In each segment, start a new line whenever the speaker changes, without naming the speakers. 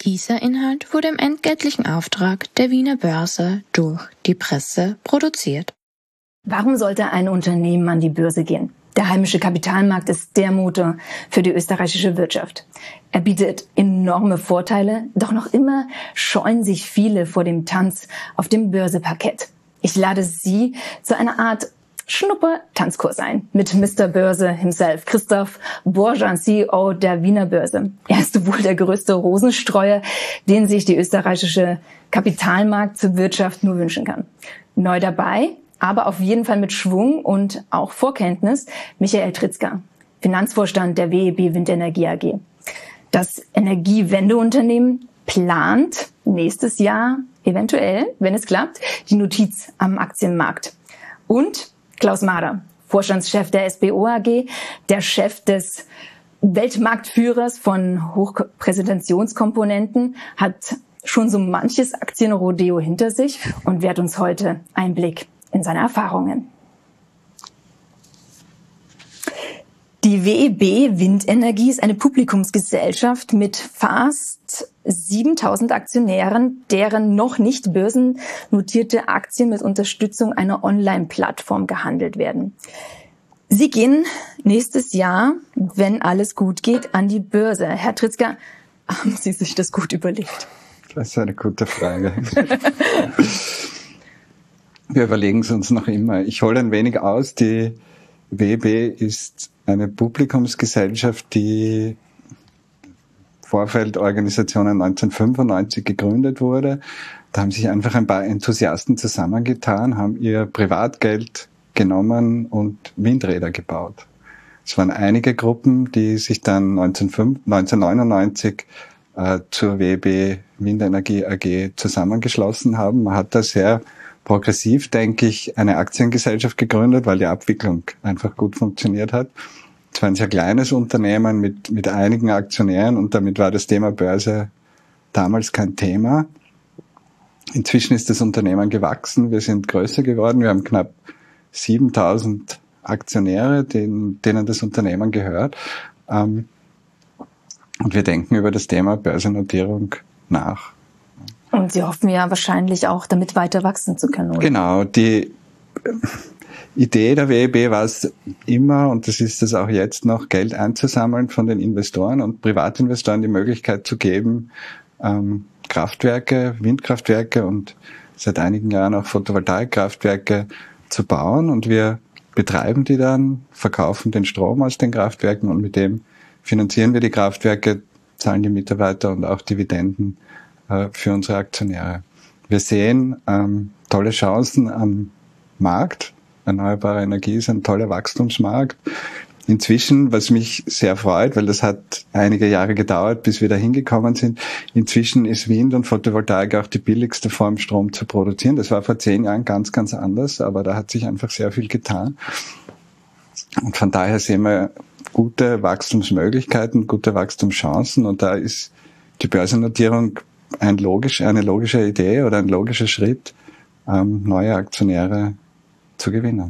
Dieser Inhalt wurde im entgeltlichen Auftrag der Wiener Börse durch die Presse produziert.
Warum sollte ein Unternehmen an die Börse gehen? Der heimische Kapitalmarkt ist der Motor für die österreichische Wirtschaft. Er bietet enorme Vorteile, doch noch immer scheuen sich viele vor dem Tanz auf dem Börseparkett. Ich lade Sie zu einer Art Schnupper-Tanzkurs ein mit Mr. Börse himself, Christoph Borjan, CEO der Wiener Börse. Er ist wohl der größte Rosenstreuer, den sich die österreichische Kapitalmarkt zur Wirtschaft nur wünschen kann. Neu dabei, aber auf jeden Fall mit Schwung und auch Vorkenntnis, Michael Tritzka, Finanzvorstand der WEB Windenergie AG. Das Energiewendeunternehmen plant nächstes Jahr eventuell, wenn es klappt, die Notiz am Aktienmarkt. Und Klaus Mader, Vorstandschef der SBO AG, der Chef des Weltmarktführers von Hochpräsentationskomponenten, hat schon so manches Aktienrodeo hinter sich und wehrt uns heute Einblick in seine Erfahrungen. Die WEB Windenergie ist eine Publikumsgesellschaft mit fast 7.000 Aktionären, deren noch nicht börsennotierte Aktien mit Unterstützung einer Online-Plattform gehandelt werden. Sie gehen nächstes Jahr, wenn alles gut geht, an die Börse. Herr Tritzka, haben Sie sich das gut überlegt?
Das ist eine gute Frage. Wir überlegen es uns noch immer. Ich hole ein wenig aus. Die WEB ist eine Publikumsgesellschaft, die Vorfeldorganisationen 1995 gegründet wurde. Da haben sich einfach ein paar Enthusiasten zusammengetan, haben ihr Privatgeld genommen und Windräder gebaut. Es waren einige Gruppen, die sich dann 1999 zur WEB Windenergie AG zusammengeschlossen haben. Man hat da sehr progressiv, denke ich, eine Aktiengesellschaft gegründet, weil die Abwicklung einfach gut funktioniert hat. Es war ein sehr kleines Unternehmen mit einigen Aktionären und damit war das Thema Börse damals kein Thema. Inzwischen ist das Unternehmen gewachsen, wir sind größer geworden, wir haben knapp 7.000 Aktionäre, denen das Unternehmen gehört. Und wir denken über das Thema Börsennotierung nach.
Und Sie hoffen ja wahrscheinlich auch, damit weiter wachsen zu können, oder?
Genau, die Idee der WEB war es immer, und das ist es auch jetzt noch, Geld einzusammeln von den Investoren und Privatinvestoren die Möglichkeit zu geben, Kraftwerke, Windkraftwerke und seit einigen Jahren auch Photovoltaikkraftwerke zu bauen. Und wir betreiben die dann, verkaufen den Strom aus den Kraftwerken und mit dem finanzieren wir die Kraftwerke, zahlen die Mitarbeiter und auch Dividenden für unsere Aktionäre. Wir sehen tolle Chancen am Markt. Erneuerbare Energie ist ein toller Wachstumsmarkt. Inzwischen, was mich sehr freut, weil das hat einige Jahre gedauert, bis wir da hingekommen sind, inzwischen ist Wind und Photovoltaik auch die billigste Form, Strom zu produzieren. Das war vor 10 Jahren ganz, ganz anders, aber da hat sich einfach sehr viel getan. Und von daher sehen wir gute Wachstumsmöglichkeiten, gute Wachstumschancen und da ist die Börsennotierung eine logische Idee oder ein logischer Schritt, neue Aktionäre zu gewinnen.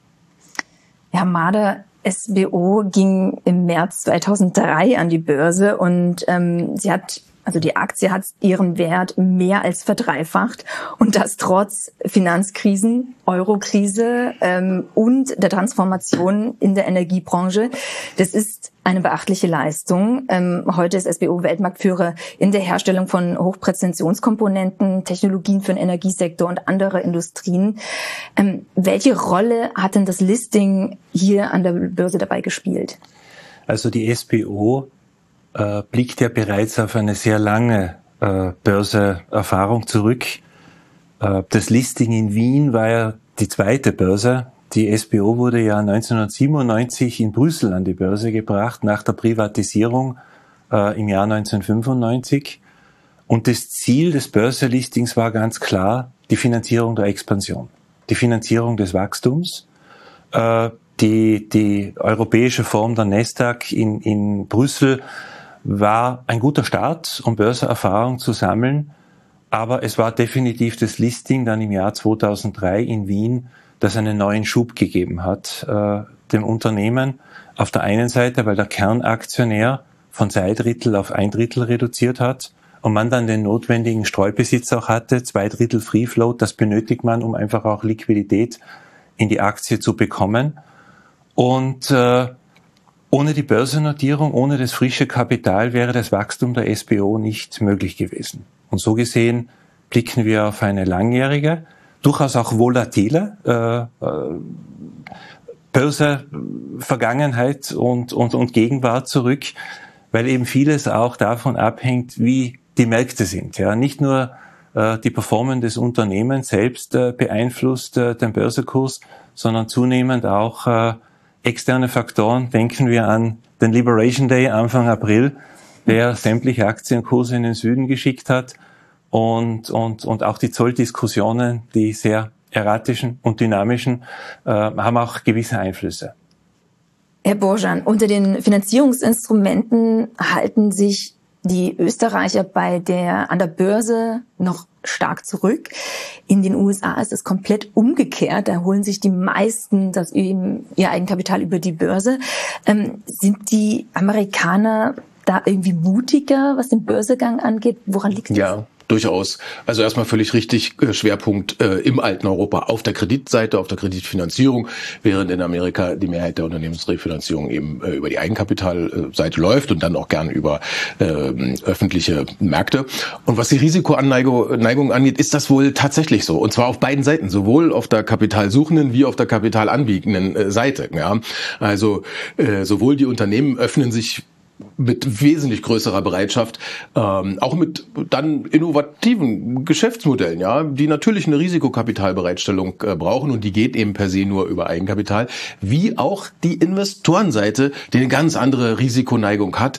Herr Mader, SBO ging im März 2003 an die Börse und die Aktie hat ihren Wert mehr als verdreifacht und das trotz Finanzkrisen, Eurokrise und der Transformation in der Energiebranche. Das ist eine beachtliche Leistung. Heute ist SBO Weltmarktführer in der Herstellung von Hochpräzisionskomponenten, Technologien für den Energiesektor und andere Industrien. Welche Rolle hat denn das Listing hier an der Börse dabei gespielt?
Also die SBO blickt ja bereits auf eine sehr lange Börseerfahrung zurück. Das Listing in Wien war ja die zweite Börse. Die SBO wurde ja 1997 in Brüssel an die Börse gebracht, nach der Privatisierung im Jahr 1995. Und das Ziel des Börselistings war ganz klar die Finanzierung der Expansion, die Finanzierung des Wachstums. Die europäische Form der Nasdaq in Brüssel war ein guter Start, um Börseerfahrung zu sammeln, aber es war definitiv das Listing dann im Jahr 2003 in Wien, das einen neuen Schub gegeben hat dem Unternehmen. Auf der einen Seite, weil der Kernaktionär von 2/3 auf 1/3 reduziert hat und man dann den notwendigen Streubesitz auch hatte, 2/3 Free Float, das benötigt man, um einfach auch Liquidität in die Aktie zu bekommen. Und ohne die Börsennotierung, ohne das frische Kapital wäre das Wachstum der SBO nicht möglich gewesen. Und so gesehen blicken wir auf eine langjährige, durchaus auch volatile Börse-Vergangenheit und Gegenwart zurück, weil eben vieles auch davon abhängt, wie die Märkte sind. Ja, nicht nur die Performance des Unternehmens selbst beeinflusst den Börsekurs, sondern zunehmend auch externe Faktoren. Denken wir an den Liberation Day Anfang April, der sämtliche Aktienkurse in den Süden geschickt hat und auch die Zolldiskussionen, die sehr erratischen und dynamischen, haben auch gewisse Einflüsse.
Herr Borjan, unter den Finanzierungsinstrumenten halten sich die Österreicher an der Börse noch stark zurück. In den USA ist es komplett umgekehrt. Da holen sich die meisten ihr Eigenkapital über die Börse. Sind die Amerikaner da irgendwie mutiger, was den Börsegang angeht? Woran liegt das?
Ja, durchaus. Also erstmal völlig richtig, Schwerpunkt im alten Europa auf der Kreditseite, auf der Kreditfinanzierung, während in Amerika die Mehrheit der Unternehmensrefinanzierung eben über die Eigenkapitalseite läuft und dann auch gern über öffentliche Märkte. Und was die Risikoanneigung angeht, ist das wohl tatsächlich so. Und zwar auf beiden Seiten, sowohl auf der kapitalsuchenden wie auf der kapitalanbietenden Seite. Ja. Also sowohl die Unternehmen öffnen sich mit wesentlich größerer Bereitschaft, auch mit dann innovativen Geschäftsmodellen, ja, die natürlich eine Risikokapitalbereitstellung brauchen und die geht eben per se nur über Eigenkapital, wie auch die Investorenseite, die eine ganz andere Risikoneigung hat,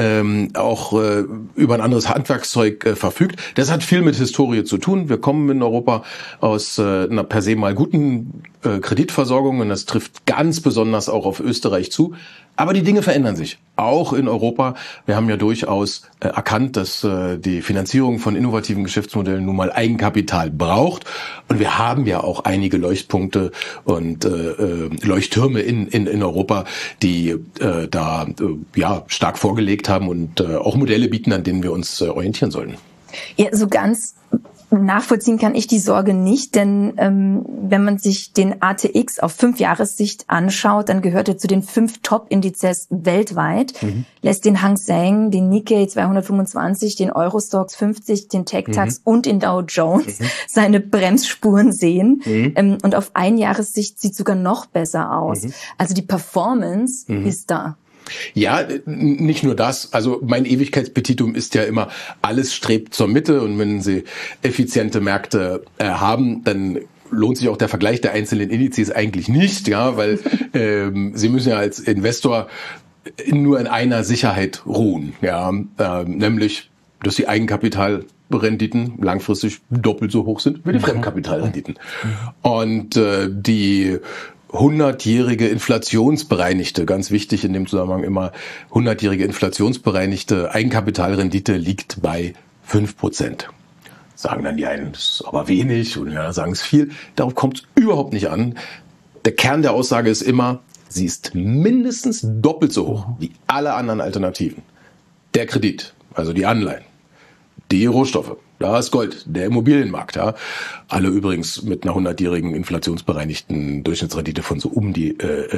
auch über ein anderes Handwerkszeug verfügt. Das hat viel mit Historie zu tun. Wir kommen in Europa aus einer per se mal guten Kreditversorgung und das trifft ganz besonders auch auf Österreich zu. Aber die Dinge verändern sich, auch in Europa. Wir haben ja durchaus erkannt, dass die Finanzierung von innovativen Geschäftsmodellen nun mal Eigenkapital braucht. Und wir haben ja auch einige Leuchtpunkte und Leuchttürme in Europa, die da stark vorgelegt haben und auch Modelle bieten, an denen wir uns orientieren sollten.
Ja, so ganz nachvollziehen kann ich die Sorge nicht, denn wenn man sich den ATX auf 5-Jahressicht anschaut, dann gehört er zu den 5 Top-Indizes weltweit, lässt den Hang Seng, den Nikkei 225, den Eurostoxx 50, den TechDAX und den Dow Jones seine Bremsspuren sehen. Und auf 1-Jahressicht sieht sogar noch besser aus. Also die Performance ist da.
Ja, nicht nur das. Also mein Ewigkeitspetitum ist ja immer, alles strebt zur Mitte und wenn Sie effiziente Märkte haben, dann lohnt sich auch der Vergleich der einzelnen Indizes eigentlich nicht, ja, weil Sie müssen ja als Investor nur in einer Sicherheit ruhen, ja, nämlich, dass die Eigenkapitalrenditen langfristig doppelt so hoch sind wie die Fremdkapitalrenditen. Und die 100-jährige inflationsbereinigte, ganz wichtig in dem Zusammenhang immer, 100-jährige inflationsbereinigte Eigenkapitalrendite liegt bei 5%. Sagen dann die einen, das ist aber wenig, und ja, sagen es viel. Darauf kommt es überhaupt nicht an. Der Kern der Aussage ist immer, sie ist mindestens doppelt so hoch wie alle anderen Alternativen. Der Kredit, also die Anleihen, die Rohstoffe, das Gold, der Immobilienmarkt, ja. Alle übrigens mit einer 100-jährigen inflationsbereinigten Durchschnittsrendite von so um die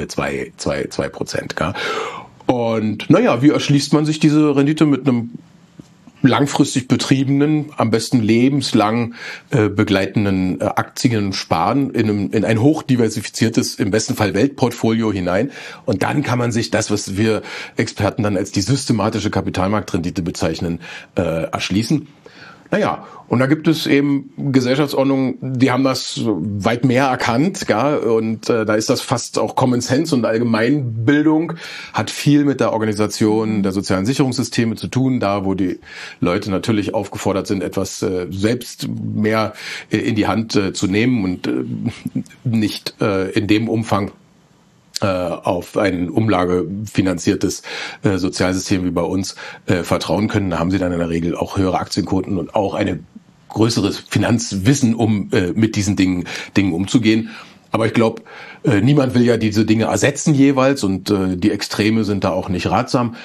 2%. Ja. Und naja, wie erschließt man sich diese Rendite? Mit einem langfristig betriebenen, am besten lebenslang begleitenden Aktiensparen in ein hochdiversifiziertes, im besten Fall Weltportfolio hinein. Und dann kann man sich das, was wir Experten dann als die systematische Kapitalmarktrendite bezeichnen, erschließen. Naja, und da gibt es eben Gesellschaftsordnungen, die haben das weit mehr erkannt, ja, und da ist das fast auch Common Sense und Allgemeinbildung, hat viel mit der Organisation der sozialen Sicherungssysteme zu tun, da wo die Leute natürlich aufgefordert sind, etwas selbst mehr in die Hand zu nehmen und nicht in dem Umfang auf ein umlagefinanziertes Sozialsystem wie bei uns vertrauen können. Da haben sie dann in der Regel auch höhere Aktienquoten und auch ein größeres Finanzwissen, um mit diesen Dingen umzugehen. Aber ich glaube, niemand will ja diese Dinge ersetzen jeweils und die Extreme sind da auch nicht ratsam.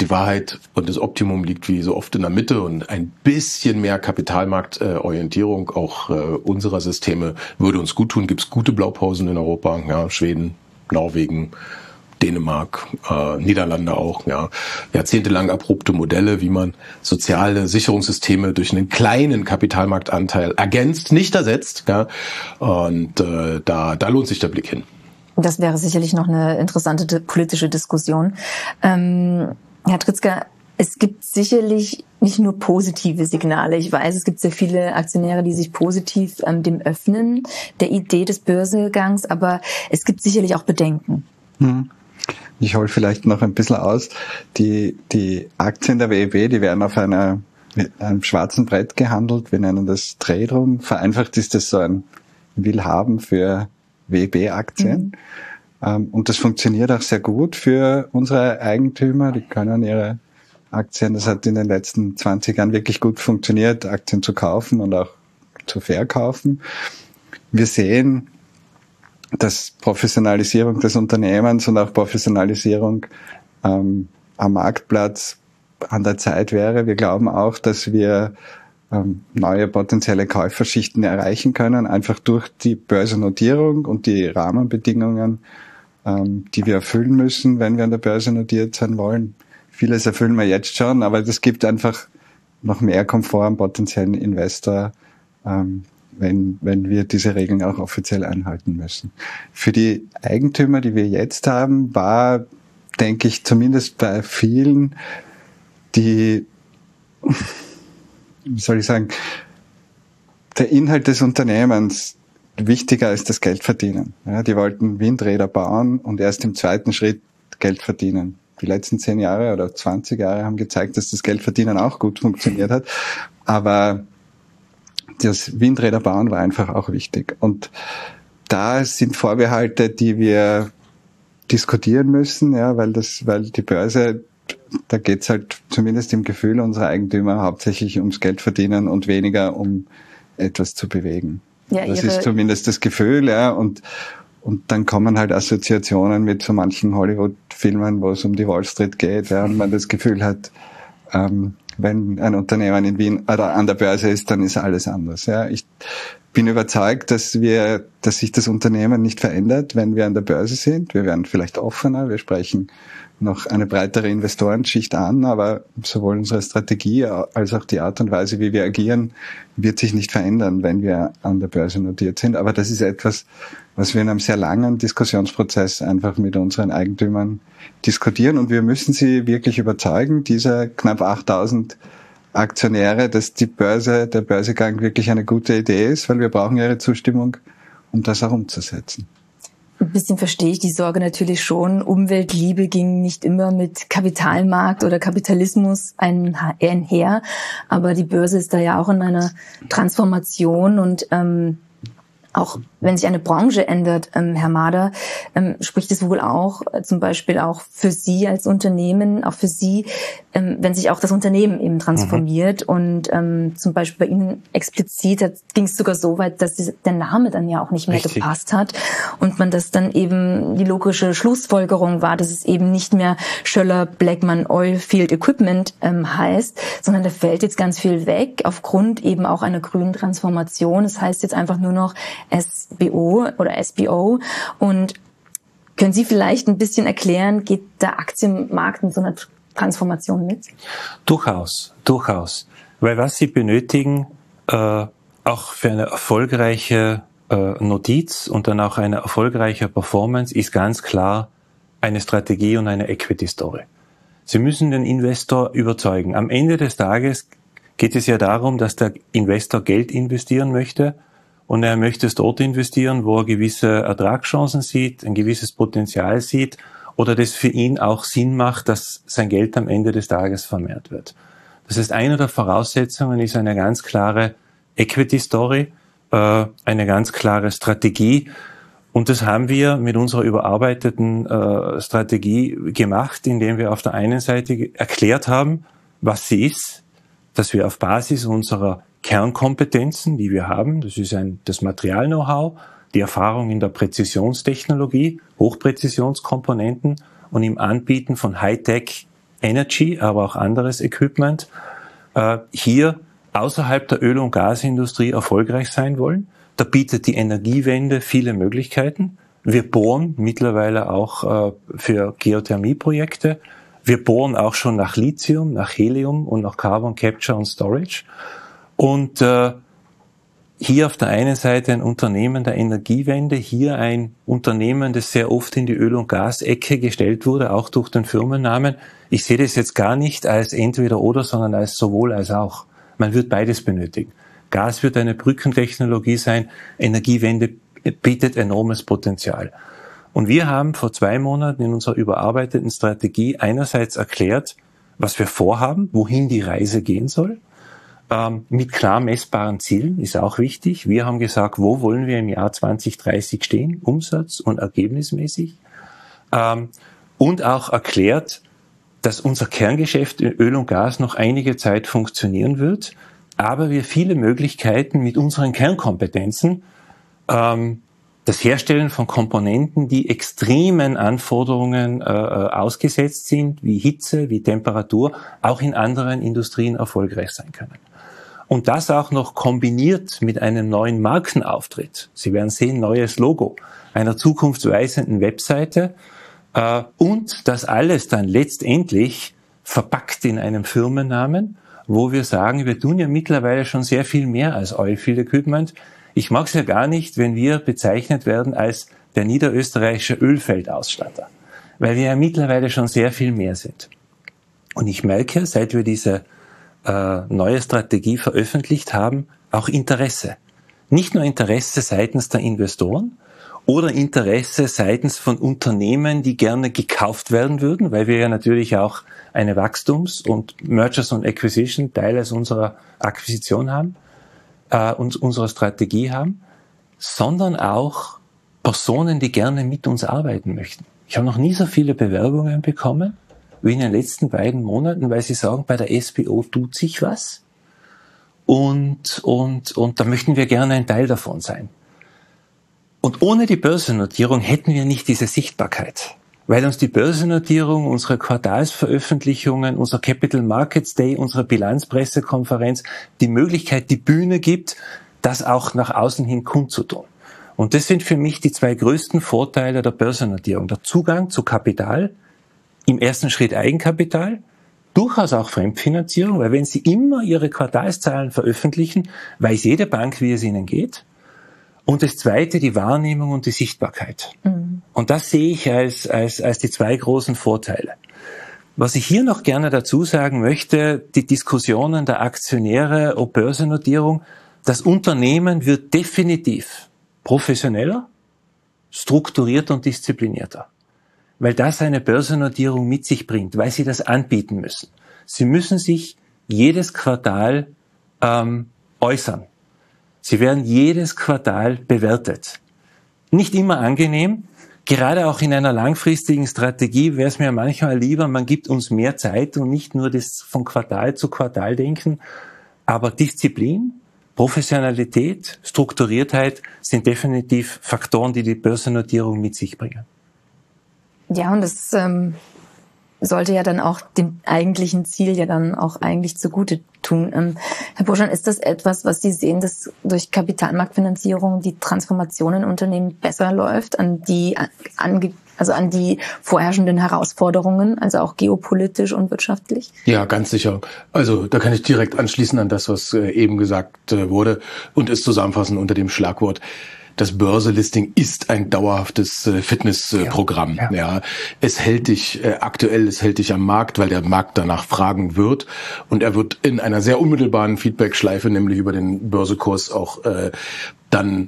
die Wahrheit und das Optimum liegt wie so oft in der Mitte und ein bisschen mehr Kapitalmarktorientierung auch unserer Systeme würde uns gut tun. Gibt es gute Blaupausen in Europa, ja, Schweden, Norwegen, Dänemark, Niederlande auch, ja, jahrzehntelang erprobte Modelle, wie man soziale Sicherungssysteme durch einen kleinen Kapitalmarktanteil ergänzt, nicht ersetzt, ja, und da lohnt sich der Blick hin.
Das wäre sicherlich noch eine interessante politische Diskussion. Herr Tritzka, es gibt sicherlich nicht nur positive Signale. Ich weiß, es gibt sehr viele Aktionäre, die sich positiv dem öffnen, der Idee des Börsegangs, aber es gibt sicherlich auch Bedenken.
Ich hole vielleicht noch ein bisschen aus. Die Aktien der WEB, die werden auf einem schwarzen Brett gehandelt. Wir nennen das Trade-Room. Vereinfacht ist das so ein Willhaben für WEB-Aktien. Und das funktioniert auch sehr gut für unsere Eigentümer. Die können ihre Aktien, das hat in den letzten 20 Jahren wirklich gut funktioniert, Aktien zu kaufen und auch zu verkaufen. Wir sehen, dass Professionalisierung des Unternehmens und auch Professionalisierung am Marktplatz an der Zeit wäre. Wir glauben auch, dass wir neue potenzielle Käuferschichten erreichen können, einfach durch die Börsennotierung und die Rahmenbedingungen, die wir erfüllen müssen, wenn wir an der Börse notiert sein wollen. Vieles erfüllen wir jetzt schon, aber das gibt einfach noch mehr Komfort am potenziellen Investor, wenn wir diese Regeln auch offiziell einhalten müssen. Für die Eigentümer, die wir jetzt haben, war, denke ich, zumindest bei vielen, wie soll ich sagen, der Inhalt des Unternehmens wichtiger als das Geld verdienen. Ja, die wollten Windräder bauen und erst im zweiten Schritt Geld verdienen. Die letzten 10 Jahre oder 20 Jahre haben gezeigt, dass das Geldverdienen auch gut funktioniert hat. Aber das Windräder bauen war einfach auch wichtig. Und da sind Vorbehalte, die wir diskutieren müssen, ja, weil die Börse, da geht's halt zumindest im Gefühl unserer Eigentümer hauptsächlich ums Geld verdienen und weniger um etwas zu bewegen. Ja, das ist zumindest das Gefühl, ja, und dann kommen halt Assoziationen mit so manchen Hollywood-Filmen, wo es um die Wall Street geht, ja, und man das Gefühl hat, wenn ein Unternehmen in Wien oder an der Börse ist, dann ist alles anders. Ja, ich bin überzeugt, dass sich das Unternehmen nicht verändert, wenn wir an der Börse sind. Wir werden vielleicht offener, wir sprechen noch eine breitere Investorenschicht an, aber sowohl unsere Strategie als auch die Art und Weise, wie wir agieren, wird sich nicht verändern, wenn wir an der Börse notiert sind. Aber das ist etwas, was wir in einem sehr langen Diskussionsprozess einfach mit unseren Eigentümern diskutieren, und wir müssen sie wirklich überzeugen, diese knapp 8.000 Aktionäre, dass der Börsegang wirklich eine gute Idee ist, weil wir brauchen ihre Zustimmung, um das auch umzusetzen.
Ein bisschen verstehe ich die Sorge natürlich schon. Umweltliebe ging nicht immer mit Kapitalmarkt oder Kapitalismus einher, aber die Börse ist da ja auch in einer Transformation, und auch wenn sich eine Branche ändert, Herr Mader, spricht es wohl auch zum Beispiel auch für Sie als Unternehmen, auch für Sie, wenn sich auch das Unternehmen eben transformiert. Und zum Beispiel bei Ihnen explizit ging es sogar so weit, dass der Name dann ja auch nicht mehr gepasst hat und man das dann eben, die logische Schlussfolgerung war, dass es eben nicht mehr Schoeller-Bleckmann Oilfield Equipment heißt, sondern da fällt jetzt ganz viel weg aufgrund eben auch einer grünen Transformation. Das heißt jetzt einfach nur noch SBO oder SBO. Und können Sie vielleicht ein bisschen erklären, geht der Aktienmarkt in so einer Transformation mit?
Durchaus. Weil was Sie benötigen, auch für eine erfolgreiche Notiz und dann auch eine erfolgreiche Performance, ist ganz klar eine Strategie und eine Equity-Story. Sie müssen den Investor überzeugen. Am Ende des Tages geht es ja darum, dass der Investor Geld investieren möchte, und er möchte es dort investieren, wo er gewisse Ertragschancen sieht, ein gewisses Potenzial sieht oder das für ihn auch Sinn macht, dass sein Geld am Ende des Tages vermehrt wird. Das heißt, eine der Voraussetzungen ist eine ganz klare Equity-Story, eine ganz klare Strategie. Und das haben wir mit unserer überarbeiteten Strategie gemacht, indem wir auf der einen Seite erklärt haben, was sie ist, dass wir auf Basis unserer Kernkompetenzen, die wir haben, das ist das Material-Know-how, die Erfahrung in der Präzisionstechnologie, Hochpräzisionskomponenten und im Anbieten von Hightech Energy, aber auch anderes Equipment, hier außerhalb der Öl- und Gasindustrie erfolgreich sein wollen. Da bietet die Energiewende viele Möglichkeiten. Wir bohren mittlerweile auch für Geothermieprojekte. Wir bohren auch schon nach Lithium, nach Helium und nach Carbon Capture und Storage. Und hier auf der einen Seite ein Unternehmen der Energiewende, hier ein Unternehmen, das sehr oft in die Öl- und Gasecke gestellt wurde, auch durch den Firmennamen. Ich sehe das jetzt gar nicht als entweder oder, sondern als sowohl als auch. Man wird beides benötigen. Gas wird eine Brückentechnologie sein, Energiewende bietet enormes Potenzial. Und wir haben vor 2 Monaten in unserer überarbeiteten Strategie einerseits erklärt, was wir vorhaben, wohin die Reise gehen soll, mit klar messbaren Zielen, ist auch wichtig. Wir haben gesagt, wo wollen wir im Jahr 2030 stehen, umsatz- und ergebnismäßig. Und auch erklärt, dass unser Kerngeschäft in Öl und Gas noch einige Zeit funktionieren wird, aber wir viele Möglichkeiten mit unseren Kernkompetenzen, das Herstellen von Komponenten, die extremen Anforderungen ausgesetzt sind, wie Hitze, wie Temperatur, auch in anderen Industrien erfolgreich sein können. Und das auch noch kombiniert mit einem neuen Markenauftritt. Sie werden sehen, neues Logo, einer zukunftsweisenden Webseite und das alles dann letztendlich verpackt in einem Firmennamen, wo wir sagen, wir tun ja mittlerweile schon sehr viel mehr als Oilfield Equipment. Ich mag es ja gar nicht, wenn wir bezeichnet werden als der niederösterreichische Ölfeldausstatter, weil wir ja mittlerweile schon sehr viel mehr sind. Und ich merke, seit wir diese neue Strategie veröffentlicht haben, auch Interesse. Nicht nur Interesse seitens der Investoren oder Interesse seitens von Unternehmen, die gerne gekauft werden würden, weil wir ja natürlich auch eine Wachstums- und Mergers und Acquisition Teil als unserer Akquisition haben, und unserer Strategie haben, sondern auch Personen, die gerne mit uns arbeiten möchten. Ich habe noch nie so viele Bewerbungen bekommen wie in den letzten beiden Monaten, weil sie sagen, bei der SBO tut sich was und da möchten wir gerne ein Teil davon sein. Und ohne die Börsennotierung hätten wir nicht diese Sichtbarkeit, weil uns die Börsennotierung, unsere Quartalsveröffentlichungen, unser Capital Markets Day, unsere Bilanzpressekonferenz die Möglichkeit, die Bühne gibt, das auch nach außen hin kundzutun. Und das sind für mich die 2 größten Vorteile der Börsennotierung. Der Zugang zu Kapital, im ersten Schritt Eigenkapital, durchaus auch Fremdfinanzierung, weil wenn Sie immer Ihre Quartalszahlen veröffentlichen, weiß jede Bank, wie es Ihnen geht. Und das Zweite, die Wahrnehmung und die Sichtbarkeit. Mhm. Und das sehe ich als die 2 großen Vorteile. Was ich hier noch gerne dazu sagen möchte, die Diskussionen der Aktionäre ob Börsennotierung, das Unternehmen wird definitiv professioneller, strukturierter und disziplinierter. Weil das eine Börsennotierung mit sich bringt, weil sie das anbieten müssen. Sie müssen sich jedes Quartal äußern. Sie werden jedes Quartal bewertet. Nicht immer angenehm. Gerade auch in einer langfristigen Strategie wäre es mir manchmal lieber, man gibt uns mehr Zeit und nicht nur das von Quartal zu Quartal denken. Aber Disziplin, Professionalität, Strukturiertheit sind definitiv Faktoren, die die Börsennotierung mit sich bringen.
Ja, und das sollte ja dann auch dem eigentlichen Ziel ja dann auch eigentlich zugute tun. Herr Burschan, ist das etwas, was Sie sehen, dass durch Kapitalmarktfinanzierung die Transformation in Unternehmen besser läuft, an die vorherrschenden Herausforderungen, also auch geopolitisch und wirtschaftlich? Ja,
ganz sicher. Also da kann ich direkt anschließen an das, was eben gesagt wurde und es zusammenfassen unter dem Schlagwort: Das Börselisting ist ein dauerhaftes Fitnessprogramm. Ja. Es hält dich aktuell, es hält dich am Markt, weil der Markt danach fragen wird. Und er wird in einer sehr unmittelbaren Feedback-Schleife, nämlich über den Börsekurs, auch dann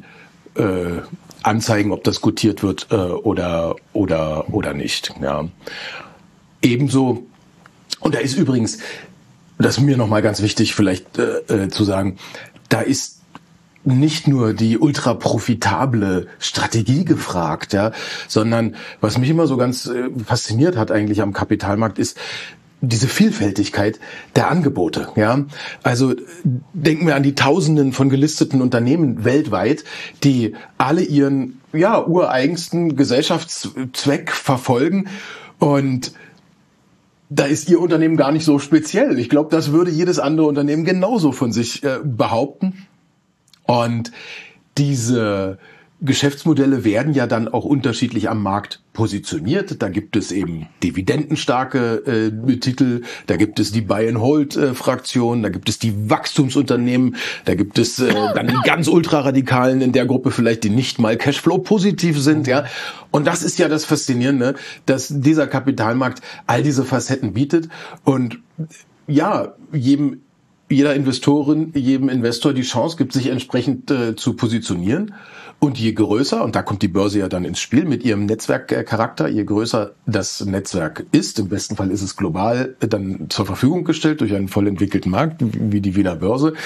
anzeigen, ob das gutiert wird oder nicht. Ja. Ebenso, und da ist übrigens, das ist mir nochmal ganz wichtig vielleicht zu sagen, da ist nicht nur die ultra profitable Strategie gefragt, ja, sondern was mich immer so ganz fasziniert hat eigentlich am Kapitalmarkt ist diese Vielfältigkeit der Angebote, ja. Also denken wir an die Tausenden von gelisteten Unternehmen weltweit, die alle ihren ureigensten Gesellschaftszweck verfolgen und da ist Ihr Unternehmen gar nicht so speziell. Ich glaube, das würde jedes andere Unternehmen genauso von sich behaupten. Und diese Geschäftsmodelle werden ja dann auch unterschiedlich am Markt positioniert. Da gibt es eben dividendenstarke Titel, da gibt es die Buy-and-Hold-Fraktion, da gibt es die Wachstumsunternehmen, da gibt es dann die ganz Ultraradikalen in der Gruppe vielleicht, die nicht mal Cashflow-positiv sind. Ja. Und das ist ja das Faszinierende, dass dieser Kapitalmarkt all diese Facetten bietet und ja, jeder Investorin, jedem Investor die Chance gibt, sich entsprechend zu positionieren. Und je größer, und da kommt die Börse ja dann ins Spiel mit ihrem Netzwerkcharakter, je größer das Netzwerk ist, im besten Fall ist es global dann zur Verfügung gestellt durch einen voll entwickelten Markt, wie die Wiener Börse,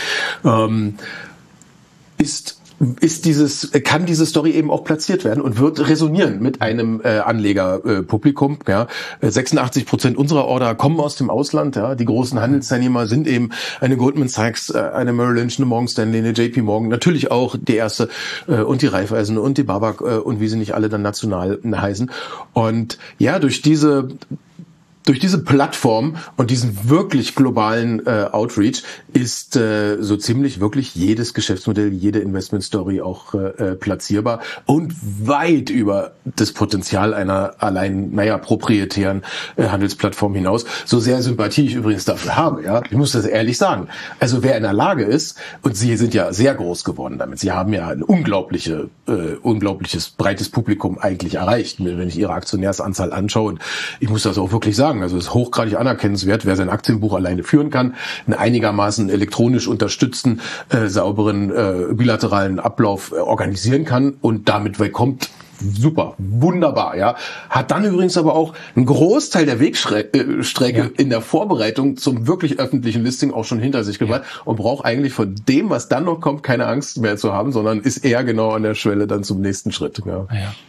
kann diese Story eben auch platziert werden und wird resonieren mit einem Anlegerpublikum. Ja. 86% unserer Order kommen aus dem Ausland. Ja. Die großen Handelsteilnehmer sind eben eine Goldman Sachs, eine Merrill Lynch, eine Morgan Stanley, eine JP Morgan, natürlich auch die Erste und die Raiffeisen und die BAWAG und wie sie nicht alle dann national heißen. Und ja, durch diese Plattform und diesen wirklich globalen Outreach ist so ziemlich wirklich jedes Geschäftsmodell, jede Investmentstory auch platzierbar und weit über das Potenzial einer allein, proprietären Handelsplattform hinaus. So sehr Sympathie ich übrigens dafür habe, ja, ich muss das ehrlich sagen. Also wer in der Lage ist, und Sie sind ja sehr groß geworden damit, Sie haben ja ein unglaubliches breites Publikum eigentlich erreicht, wenn ich Ihre Aktionärsanzahl anschaue. Und ich muss das auch wirklich sagen. Also es ist hochgradig anerkennenswert, wer sein Aktienbuch alleine führen kann, einen einigermaßen elektronisch unterstützten, sauberen, bilateralen Ablauf organisieren kann und damit wegkommt. Super, wunderbar, ja. Hat dann übrigens aber auch einen Großteil der Wegstrecke in der Vorbereitung zum wirklich öffentlichen Listing auch schon hinter sich gebracht und braucht eigentlich von dem, was dann noch kommt, keine Angst mehr zu haben, sondern ist eher genau an der Schwelle dann zum nächsten Schritt. Ja.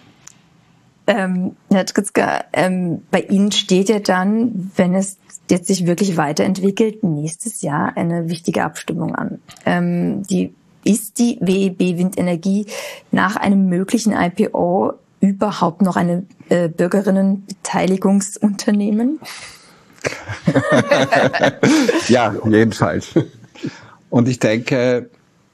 Herr Tritzka, bei Ihnen steht ja dann, wenn es jetzt sich wirklich weiterentwickelt, nächstes Jahr eine wichtige Abstimmung an. Ist die WEB Windenergie nach einem möglichen IPO überhaupt noch eine Bürgerinnenbeteiligungsunternehmen?
Ja, jedenfalls. Und ich denke,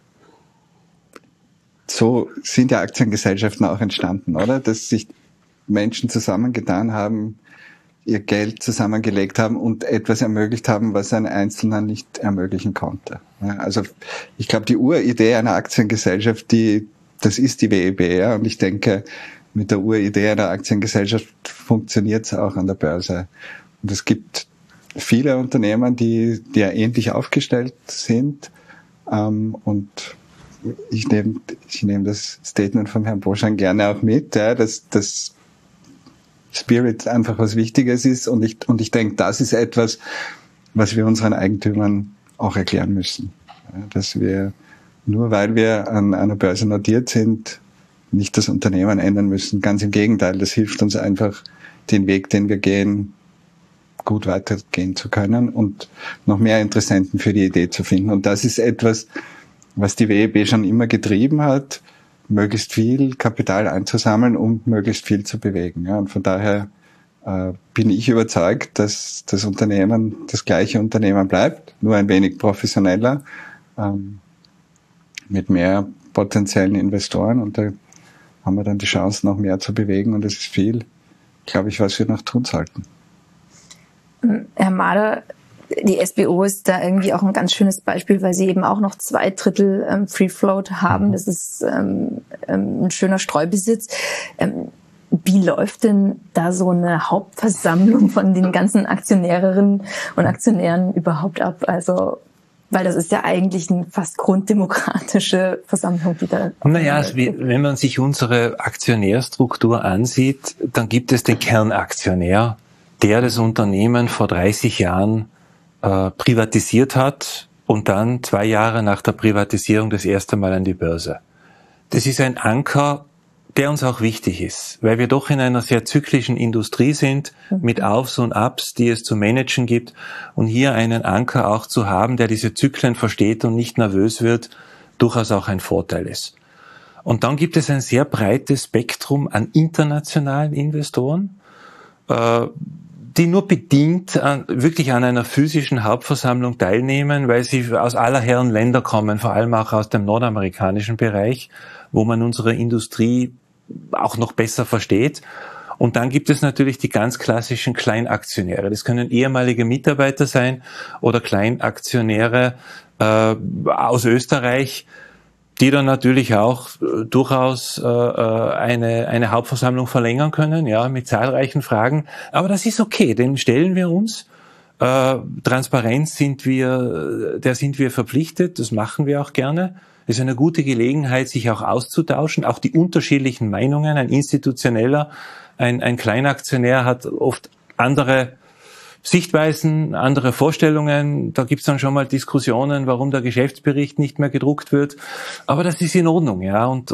so sind ja Aktiengesellschaften auch entstanden, oder? Dass sich Menschen zusammengetan haben, ihr Geld zusammengelegt haben und etwas ermöglicht haben, was ein Einzelner nicht ermöglichen konnte. Ja, also ich glaube, die Uridee einer Aktiengesellschaft, das ist die WEB, ja, und ich denke, mit der Uridee einer Aktiengesellschaft funktioniert es auch an der Börse. Und es gibt viele Unternehmen, die ja ähnlich aufgestellt sind, und ich nehme das Statement von Herrn Boschan gerne auch mit, ja, dass Spirit einfach was Wichtiges ist und ich denke, das ist etwas, was wir unseren Eigentümern auch erklären müssen. Ja, dass wir, nur weil wir an einer Börse notiert sind, nicht das Unternehmen ändern müssen. Ganz im Gegenteil, das hilft uns einfach, den Weg, den wir gehen, gut weitergehen zu können und noch mehr Interessenten für die Idee zu finden. Und das ist etwas, was die WEB schon immer getrieben hat, möglichst viel Kapital einzusammeln, um möglichst viel zu bewegen. Ja, und von daher bin ich überzeugt, dass das Unternehmen das gleiche Unternehmen bleibt, nur ein wenig professioneller, mit mehr potenziellen Investoren. Und da haben wir dann die Chance, noch mehr zu bewegen. Und das ist viel, glaube ich, was wir noch tun sollten.
Herr Mader, die SBO ist da irgendwie auch ein ganz schönes Beispiel, weil sie eben auch noch 2/3 Free Float haben. Das ist ein schöner Streubesitz. Wie läuft denn da so eine Hauptversammlung von den ganzen Aktionärinnen und Aktionären überhaupt ab? Also, weil das ist ja eigentlich eine fast grunddemokratische Versammlung, die da...
Naja, wenn man sich unsere Aktionärstruktur ansieht, dann gibt es den Kernaktionär, der das Unternehmen vor 30 Jahren privatisiert hat und dann 2 Jahre nach der Privatisierung das erste Mal an die Börse. Das ist ein Anker, der uns auch wichtig ist, weil wir doch in einer sehr zyklischen Industrie sind, mit Aufs und Ups, die es zu managen gibt, und hier einen Anker auch zu haben, der diese Zyklen versteht und nicht nervös wird, durchaus auch ein Vorteil ist. Und dann gibt es ein sehr breites Spektrum an internationalen Investoren, die nur bedingt wirklich an einer physischen Hauptversammlung teilnehmen, weil sie aus aller Herren Länder kommen, vor allem auch aus dem nordamerikanischen Bereich, wo man unsere Industrie auch noch besser versteht. Und dann gibt es natürlich die ganz klassischen Kleinaktionäre. Das können ehemalige Mitarbeiter sein oder Kleinaktionäre aus Österreich, die dann natürlich auch durchaus eine Hauptversammlung verlängern können, ja, mit zahlreichen Fragen. Aber das ist okay, den stellen wir uns. Transparenz sind wir verpflichtet, das machen wir auch gerne. Es ist eine gute Gelegenheit, sich auch auszutauschen, auch die unterschiedlichen Meinungen. Ein institutioneller, ein Kleinaktionär hat oft andere Sichtweisen, andere Vorstellungen. Da gibt's dann schon mal Diskussionen, warum der Geschäftsbericht nicht mehr gedruckt wird. Aber das ist in Ordnung, ja. Und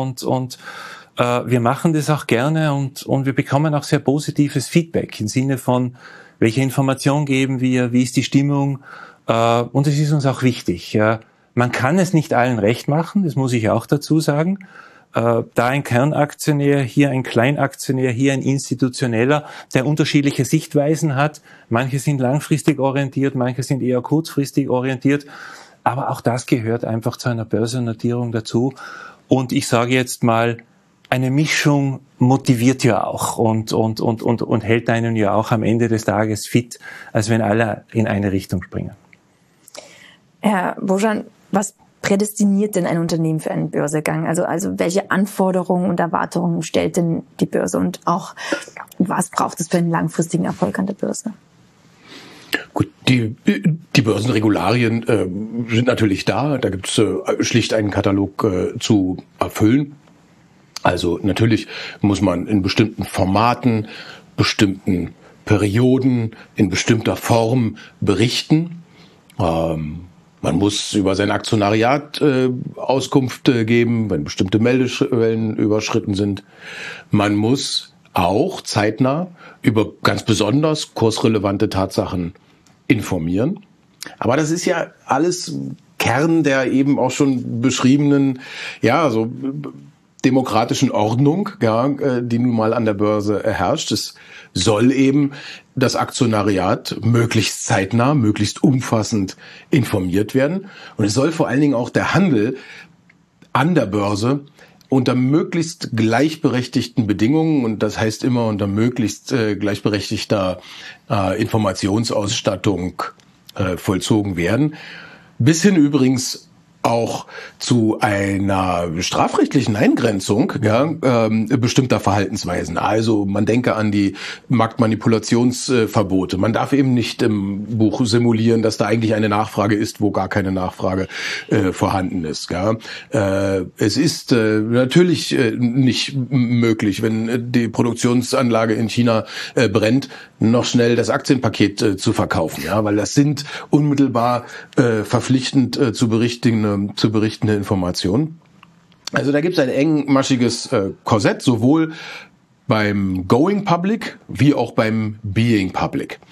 wir machen das auch gerne und wir bekommen auch sehr positives Feedback im Sinne von, welche Information geben wir, wie ist die Stimmung. Und es ist uns auch wichtig. Ja. Man kann es nicht allen recht machen, das muss ich auch dazu sagen. Da ein Kernaktionär, hier ein Kleinaktionär, hier ein institutioneller, der unterschiedliche Sichtweisen hat. Manche sind langfristig orientiert, manche sind eher kurzfristig orientiert. Aber auch das gehört einfach zu einer Börsennotierung dazu. Und ich sage jetzt mal, eine Mischung motiviert ja auch und hält einen ja auch am Ende des Tages fit, als wenn alle in eine Richtung springen.
Herr Bojan, was prädestiniert denn ein Unternehmen für einen Börsegang? Also welche Anforderungen und Erwartungen stellt denn die Börse und auch was braucht es für einen langfristigen Erfolg an der Börse?
Gut, die Börsenregularien sind natürlich da. Da gibt es schlicht einen Katalog zu erfüllen. Also natürlich muss man in bestimmten Formaten, bestimmten Perioden, in bestimmter Form berichten. Man muss über sein Aktionariat Auskunft geben, wenn bestimmte Meldeschwellen überschritten sind. Man muss auch zeitnah über ganz besonders kursrelevante Tatsachen informieren. Aber das ist ja alles Kern der eben auch schon beschriebenen, ja, so demokratischen Ordnung, ja, die nun mal an der Börse herrscht. Es soll eben das Aktionariat möglichst zeitnah, möglichst umfassend informiert werden. Und es soll vor allen Dingen auch der Handel an der Börse unter möglichst gleichberechtigten Bedingungen, und das heißt immer unter möglichst gleichberechtigter Informationsausstattung vollzogen werden. Bis hin übrigens auch zu einer strafrechtlichen Eingrenzung bestimmter Verhaltensweisen. Also man denke an die Marktmanipulationsverbote. Man darf eben nicht im Buch simulieren, dass da eigentlich eine Nachfrage ist, wo gar keine Nachfrage vorhanden ist. Es ist natürlich nicht möglich, wenn die Produktionsanlage in China brennt, noch schnell das Aktienpaket zu verkaufen, weil das sind unmittelbar verpflichtend zu berichtende Informationen. Also da gibt es ein engmaschiges Korsett, sowohl beim Going Public wie auch beim Being Public.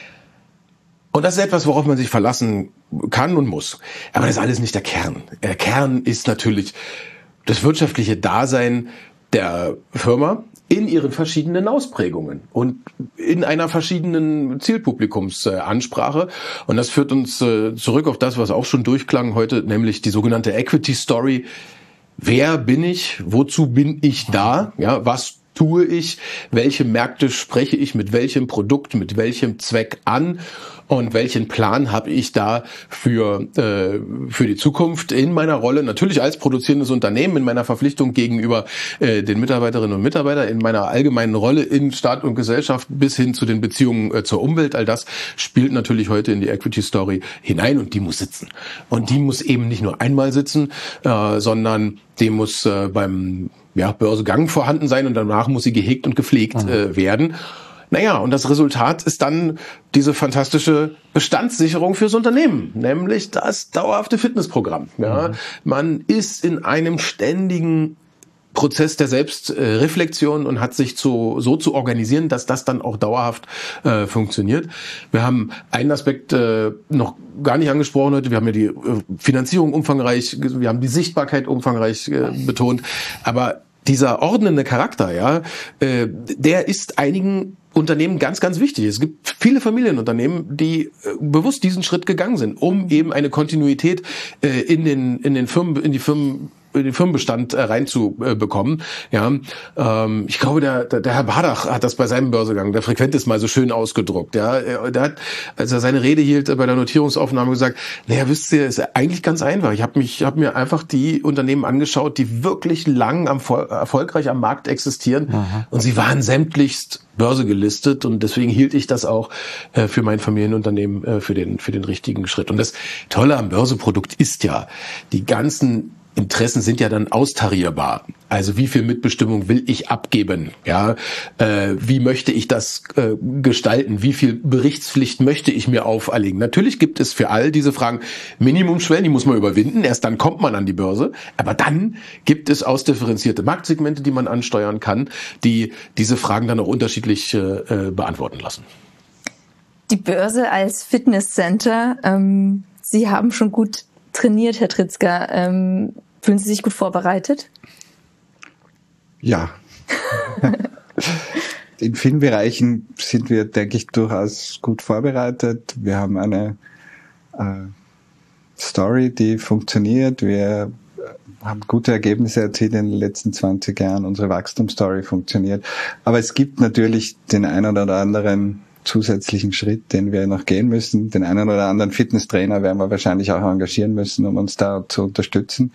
Und das ist etwas, worauf man sich verlassen kann und muss. Aber das ist alles nicht der Kern. Der Kern ist natürlich das wirtschaftliche Dasein der Firma in ihren verschiedenen Ausprägungen und in einer verschiedenen Zielpublikumsansprache. Und das führt uns zurück auf das, was auch schon durchklang heute, nämlich die sogenannte Equity Story. Wer bin ich? Wozu bin ich da? Ja, was tue ich? Welche Märkte spreche ich mit welchem Produkt, mit welchem Zweck an? Und welchen Plan habe ich da für die Zukunft in meiner Rolle, natürlich als produzierendes Unternehmen, in meiner Verpflichtung gegenüber den Mitarbeiterinnen und Mitarbeitern, in meiner allgemeinen Rolle in Staat und Gesellschaft bis hin zu den Beziehungen zur Umwelt. All das spielt natürlich heute in die Equity Story hinein und die muss sitzen. Und die muss eben nicht nur einmal sitzen, sondern die muss beim Börsegang vorhanden sein und danach muss sie gehegt und gepflegt werden. Naja, und das Resultat ist dann diese fantastische Bestandssicherung fürs Unternehmen, nämlich das dauerhafte Fitnessprogramm. Ja, man ist in einem ständigen Prozess der Selbstreflexion und hat sich so zu organisieren, dass das dann auch dauerhaft funktioniert. Wir haben einen Aspekt noch gar nicht angesprochen heute. Wir haben ja die Finanzierung umfangreich, wir haben die Sichtbarkeit umfangreich betont, aber dieser ordnende Charakter, der ist einigen Unternehmen ganz, ganz wichtig. Es gibt viele Familienunternehmen, die bewusst diesen Schritt gegangen sind, um eben eine Kontinuität in den Firmenbestand reinzubekommen. Ja, ich glaube, der Herr Bardach hat das bei seinem Börsegang, der Frequentis, mal so schön ausgedruckt. Ja, der hat, als er seine Rede hielt bei der Notierungsaufnahme, gesagt: Naja, wisst ihr, ist eigentlich ganz einfach. Ich habe mir einfach die Unternehmen angeschaut, die wirklich lang erfolgreich am Markt existieren. Aha. Und sie waren sämtlichst Börse gelistet, und deswegen hielt ich das auch für mein Familienunternehmen für den richtigen Schritt. Und das Tolle am Börseprodukt ist ja, die ganzen Interessen sind ja dann austarierbar. Also wie viel Mitbestimmung will ich abgeben? Ja, wie möchte ich das gestalten? Wie viel Berichtspflicht möchte ich mir auferlegen? Natürlich gibt es für all diese Fragen Minimumschwellen, die muss man überwinden. Erst dann kommt man an die Börse. Aber dann gibt es ausdifferenzierte Marktsegmente, die man ansteuern kann, die diese Fragen dann auch unterschiedlich beantworten lassen.
Die Börse als Fitnesscenter, Sie haben schon gut trainiert, Herr Tritzka. Fühlen Sie sich gut vorbereitet?
Ja. In vielen Bereichen sind wir, denke ich, durchaus gut vorbereitet. Wir haben eine Story, die funktioniert. Wir haben gute Ergebnisse erzielt in den letzten 20 Jahren. Unsere Wachstumsstory funktioniert. Aber es gibt natürlich den einen oder anderen zusätzlichen Schritt, den wir noch gehen müssen. Den einen oder anderen Fitnesstrainer werden wir wahrscheinlich auch engagieren müssen, um uns da zu unterstützen.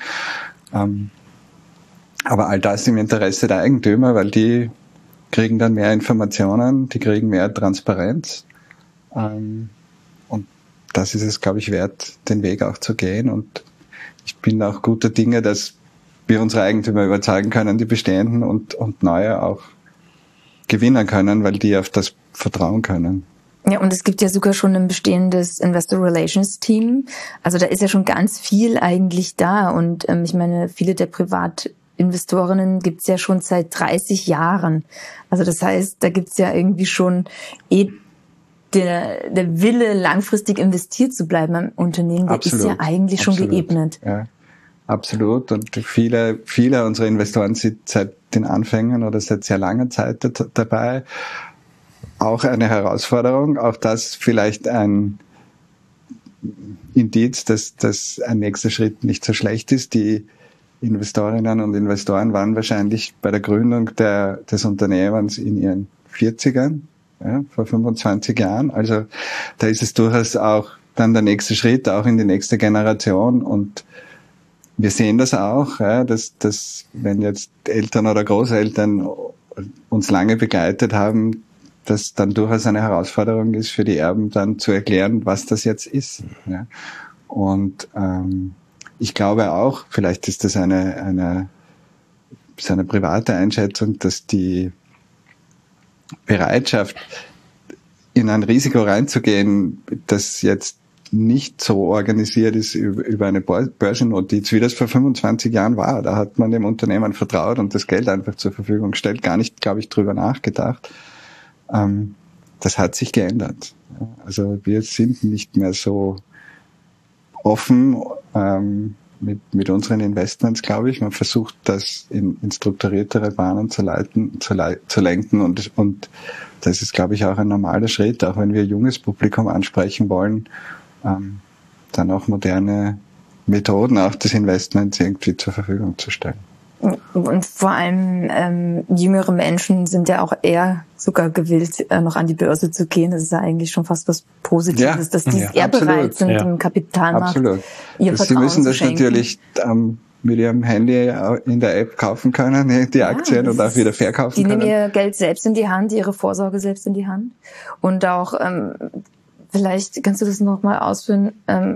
Aber all das im Interesse der Eigentümer, weil die kriegen dann mehr Informationen, die kriegen mehr Transparenz. Und das ist es, glaube ich, wert, den Weg auch zu gehen. Und ich bin auch guter Dinge, dass wir unsere Eigentümer überzeugen können, die bestehenden und neue auch gewinnen können, weil die auf das vertrauen können.
Ja, und es gibt ja sogar schon ein bestehendes Investor Relations Team. Also da ist ja schon ganz viel eigentlich da. Und ich meine, viele der Privatinvestorinnen gibt's ja schon seit 30 Jahren. Also das heißt, da gibt's ja irgendwie schon der Wille, langfristig investiert zu bleiben am Unternehmen, der ist ja eigentlich schon geebnet.
Ja. Absolut. Und viele unserer Investoren sind seit den Anfängen oder seit sehr langer Zeit dabei. Auch eine Herausforderung. Auch das vielleicht ein Indiz, dass ein nächster Schritt nicht so schlecht ist. Die Investorinnen und Investoren waren wahrscheinlich bei der Gründung des Unternehmens in ihren 40ern, ja, vor 25 Jahren. Also da ist es durchaus auch dann der nächste Schritt, auch in die nächste Generation. Und wir sehen das auch, ja, dass wenn jetzt Eltern oder Großeltern uns lange begleitet haben, dass dann durchaus eine Herausforderung ist für die Erben, dann zu erklären, was das jetzt ist. Ja. Und ich glaube auch, vielleicht ist das eine private Einschätzung, dass die Bereitschaft, in ein Risiko reinzugehen, das jetzt nicht so organisiert ist über eine Börsennotiz, wie das vor 25 Jahren war. Da hat man dem Unternehmen vertraut und das Geld einfach zur Verfügung gestellt, gar nicht, glaube ich, drüber nachgedacht. Das hat sich geändert. Also wir sind nicht mehr so offen mit unseren Investments, glaube ich. Man versucht, das in strukturiertere Bahnen zu lenken und das ist, glaube ich, auch ein normaler Schritt, auch wenn wir junges Publikum ansprechen wollen, dann auch moderne Methoden auch des Investments irgendwie zur Verfügung zu stellen.
Und vor allem jüngere Menschen sind ja auch eher sogar gewillt, noch an die Börse zu gehen. Das ist ja eigentlich schon fast was Positives, dass die eher bereit sind, im Kapitalmarkt ihr Vertrauen zu schenken. Sie müssen das natürlich mit Ihrem Handy in der App kaufen können, die Aktien, und auch wieder verkaufen können. Die nehmen ihr Geld selbst in die Hand, ihre Vorsorge selbst in die Hand. Und auch, vielleicht kannst du das nochmal ausführen,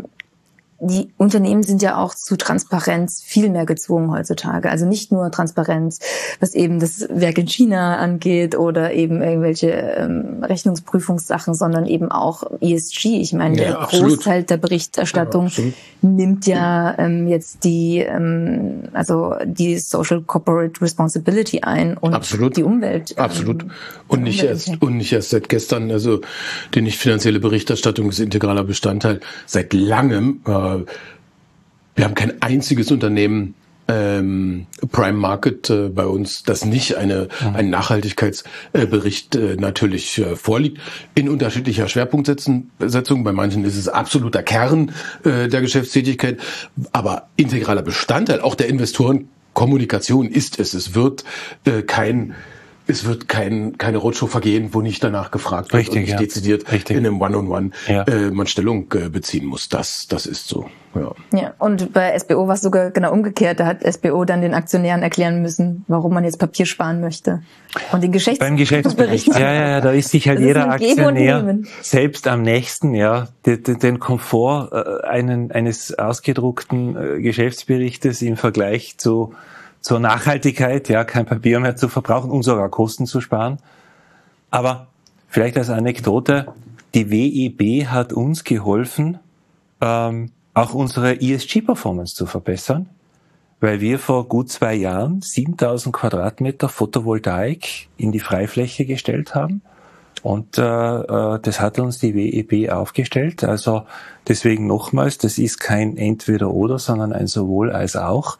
die Unternehmen sind ja auch zu Transparenz viel mehr gezwungen heutzutage. Also nicht nur Transparenz, was eben das Werk in China angeht oder eben irgendwelche Rechnungsprüfungssachen, sondern eben auch ESG. Ich meine, der Großteil der Berichterstattung nimmt ja jetzt die Social Corporate Responsibility ein und die Umwelt.
Absolut. Und nicht erst seit gestern. Also die nicht finanzielle Berichterstattung ist integraler Bestandteil seit langem. Wir haben kein einziges Unternehmen Prime Market bei uns, dass nicht ein Nachhaltigkeitsbericht natürlich vorliegt, in unterschiedlicher Schwerpunktsetzung. Bei manchen ist es absoluter Kern der Geschäftstätigkeit, aber integraler Bestandteil auch der Investorenkommunikation ist es. Es wird keine Roadshow vergehen, wo nicht danach gefragt wird und nicht dezidiert in einem One-on-One man Stellung beziehen muss. Das ist so.
Ja, und bei SBO war es sogar genau umgekehrt. Da hat SBO dann den Aktionären erklären müssen, warum man jetzt Papier sparen möchte. Und den
Geschäftsbericht. Ja, da ist sich halt jeder Aktionär selbst am nächsten, den Komfort eines ausgedruckten Geschäftsberichtes im Vergleich zur Nachhaltigkeit, kein Papier mehr zu verbrauchen und sogar Kosten zu sparen. Aber vielleicht als Anekdote, die WEB hat uns geholfen, auch unsere ESG-Performance zu verbessern, weil wir vor gut 2 Jahren 7.000 Quadratmeter Photovoltaik in die Freifläche gestellt haben. Und das hat uns die WEB aufgestellt. Also deswegen nochmals, das ist kein Entweder-Oder, sondern ein Sowohl als auch.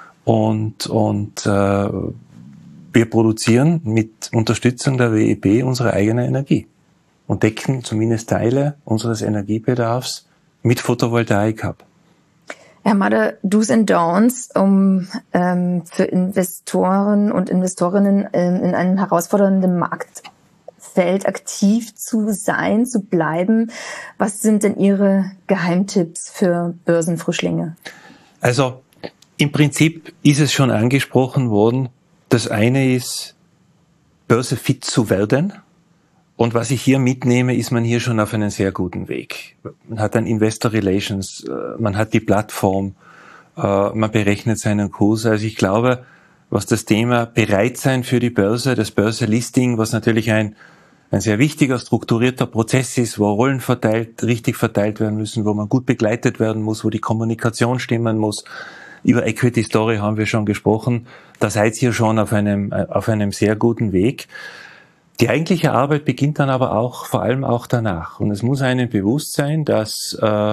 Und wir produzieren mit Unterstützung der WEB unsere eigene Energie und decken zumindest Teile unseres Energiebedarfs mit Photovoltaik ab.
Herr Madder, Do's and Don'ts, um für Investoren und Investorinnen in einem herausfordernden Marktfeld aktiv zu sein, zu bleiben. Was sind denn Ihre Geheimtipps für Börsenfrischlinge?
Also im Prinzip ist es schon angesprochen worden. Das eine ist, börsefit zu werden. Und was ich hier mitnehme, ist man hier schon auf einem sehr guten Weg. Man hat dann Investor Relations, man hat die Plattform, man berechnet seinen Kurs. Also ich glaube, was das Thema Bereitsein für die Börse, das Börselisting, was natürlich ein sehr wichtiger, strukturierter Prozess ist, wo Rollen richtig verteilt werden müssen, wo man gut begleitet werden muss, wo die Kommunikation stimmen muss. Über Equity Story haben wir schon gesprochen. Da seid ihr schon auf einem sehr guten Weg. Die eigentliche Arbeit beginnt dann aber auch, vor allem auch danach. Und es muss einem bewusst sein, dass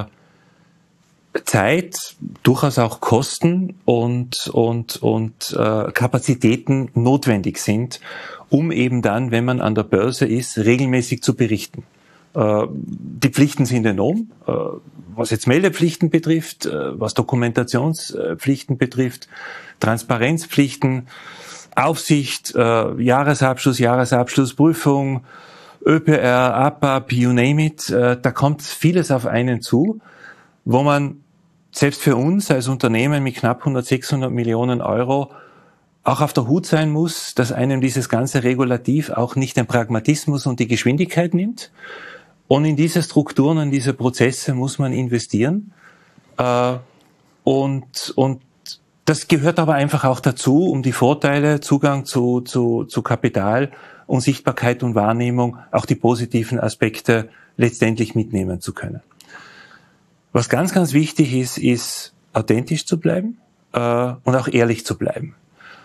Zeit, durchaus auch Kosten und Kapazitäten notwendig sind, um eben dann, wenn man an der Börse ist, regelmäßig zu berichten. Die Pflichten sind enorm, was jetzt Meldepflichten betrifft, was Dokumentationspflichten betrifft, Transparenzpflichten, Aufsicht, Jahresabschlussprüfung, ÖPR, APAP, you name it, da kommt vieles auf einen zu, wo man selbst für uns als Unternehmen mit knapp 600 Millionen Euro auch auf der Hut sein muss, dass einem dieses ganze Regulativ auch nicht den Pragmatismus und die Geschwindigkeit nimmt. Und in diese Strukturen, in diese Prozesse muss man investieren. Und das gehört aber einfach auch dazu, um die Vorteile, Zugang zu Kapital und Sichtbarkeit und Wahrnehmung, auch die positiven Aspekte letztendlich mitnehmen zu können. Was ganz, ganz wichtig ist authentisch zu bleiben und auch ehrlich zu bleiben.